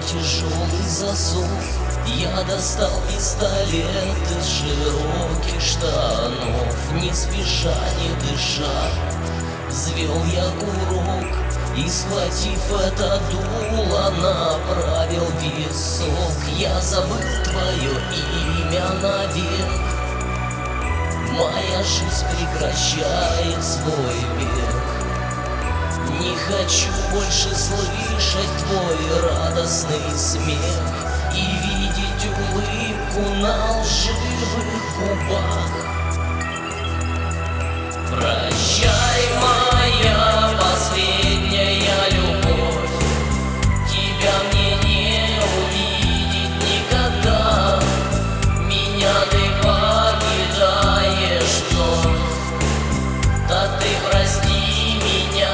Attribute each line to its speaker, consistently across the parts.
Speaker 1: тяжелый засов. Я достал пистолет из широких штанов. Не спеша, не дыша, взвел я курок и, схватив это дуло, направил в висок. Я забыл твое имя навек. Моя жизнь прекращает свой бег. Не хочу больше слышать твой радостный смех и видеть улыбку на лживых губах. Прощай, моя последняя любовь, тебя мне не увидеть никогда. Меня ты покидаешь вновь, так ты прости меня.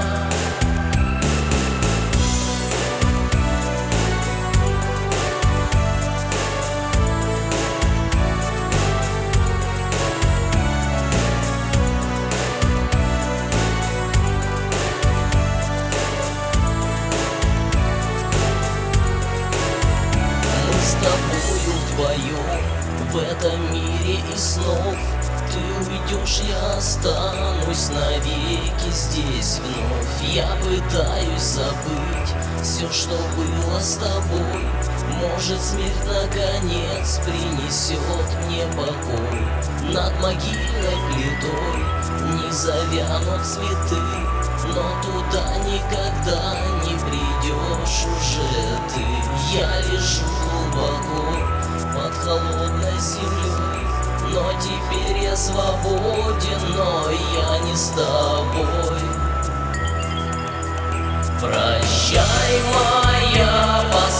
Speaker 1: С тобою вдвоем в этом мире и снов. Ты уйдешь, я останусь навеки здесь вновь. Я пытаюсь забыть все, что было с тобой. Может, смерть наконец принесет мне покой. Над могильной плитой не завянут цветы, но туда никогда не придешь уже ты. Я лежу глубоко под холодной землей, но теперь я свободен, но я не с тобой. Прощай, моя последняя